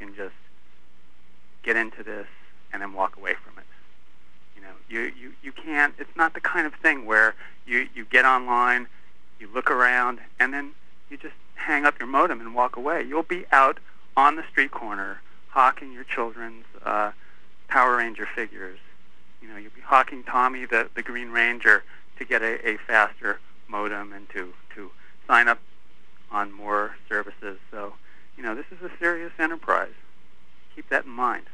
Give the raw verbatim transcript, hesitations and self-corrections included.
can just get into this and then walk away from it. You know, you, you, you can't, it's not the kind of thing where you, you get online, you look around, and then you just hang up your modem and walk away. You'll be out on the street corner hawking your children's uh, Power Ranger figures. You know, you'll be hawking Tommy the, the Green Ranger to get a, a faster modem and to, to sign up on more services. So, you know, this is a serious enterprise. Keep that in mind.